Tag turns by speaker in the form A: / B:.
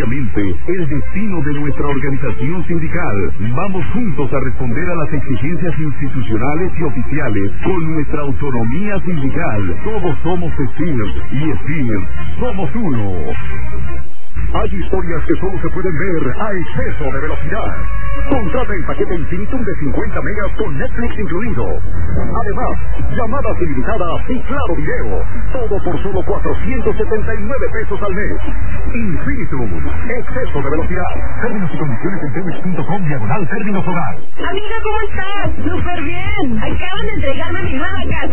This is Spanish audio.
A: diariamente el destino de nuestra organización sindical. Vamos juntos a responder a las exigencias institucionales y oficiales con nuestra autonomía sindical. Todos somos STIR y STIR somos uno. Hay historias que solo se pueden ver a exceso de velocidad. Contrata el paquete Infinitum de 50 megas con Netflix incluido. Además, llamadas ilimitadas y claro video. Todo por solo 479 pesos al mes. Infinitum, exceso de velocidad. Términos y condiciones en Telmex.com/términos hogar.
B: Amiga, ¿cómo estás? Súper bien. Acaban de entregarme mi nueva casa.